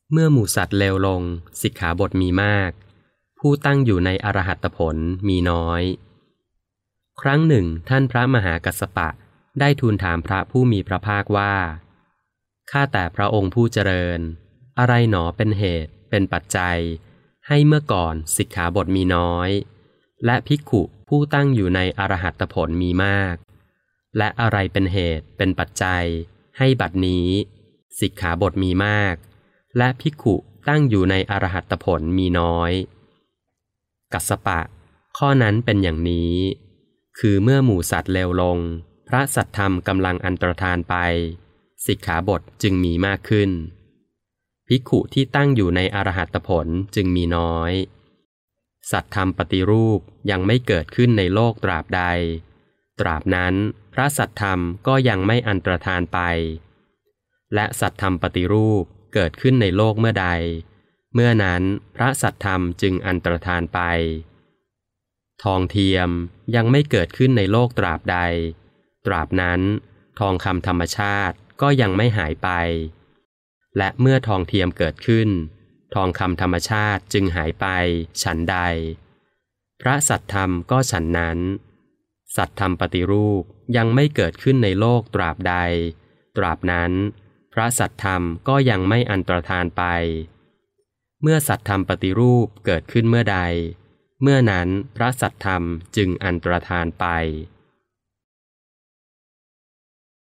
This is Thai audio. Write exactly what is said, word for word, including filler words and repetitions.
เมื่อหมู่สัตว์เลวลงสิกขาบทมีมากผู้ตั้งอยู่ในอรหัตผลมีน้อยครั้งหนึ่งท่านพระมหากัสสปะได้ทูลถามพระผู้มีพระภาคว่าข้าแต่พระองค์ผู้เจริญอะไรหนอเป็นเหตุเป็นปัจจัยให้เมื่อก่อนสิกขาบทมีน้อยและภิกขุผู้ตั้งอยู่ในอรหัตผลมีมากและอะไรเป็นเหตุเป็นปัจจัยให้บัดนี้สิกขาบทมีมากและภิกขุตั้งอยู่ในอรหัตผลมีน้อยกัสสปะข้อนั้นเป็นอย่างนี้คือเมื่อหมู่สัตว์เลวลงพระสัทธรรมกำลังอันตรธานไปสิกขาบทจึงมีมากขึ้นภิกขุที่ตั้งอยู่ในอรหัตผลจึงมีน้อยสัทธรรมปฏิรูปยังไม่เกิดขึ้นในโลกตราบใดตราบนั้นพระสัทธรรมก็ยังไม่อันตรธานไปและสัทธรรมปฏิรูปเกิดขึ้นในโลกเมื่อใดเมื่อนั้นพระสัทธรรมจึงอันตรธานไปทองเทียมยังไม่เกิดขึ้นในโลกตราบใดตราบนั้นทองคำธรรมชาติก็ยังไม่หายไปและเมื่อทองเทียมเกิดขึ้นทองคำธรรมชาติจึงหายไปฉันใดพระสัทธรรมก็ฉันนั้นสัทธรรมปฏิรูปยังไม่เกิดขึ้นในโลกตราบใดตราบนั้นพระสัทธรรมก็ยังไม่อันตรธานไปเมื่อสัทธรรมปฏิรูปเกิดขึ้นเมื่อใดเมื่อนั้นพระสัทธรรมจึงอันตรธานไป